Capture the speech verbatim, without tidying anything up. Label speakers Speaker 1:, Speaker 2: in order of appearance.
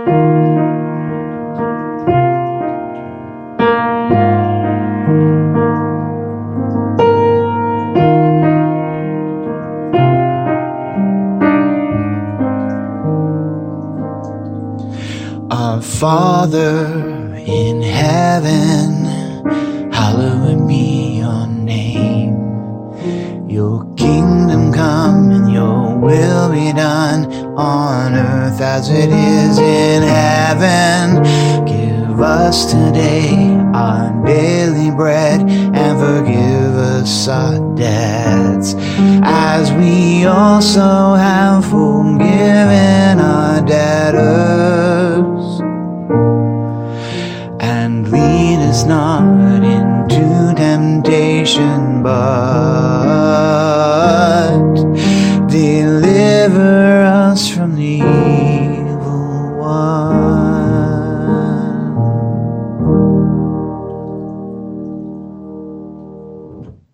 Speaker 1: Our Father in heaven, hallowed be your name. Your kingdom come and your will be done on earth as it is in heaven. Give us today our daily bread and forgive us our debts as we also have forgiven our debtors.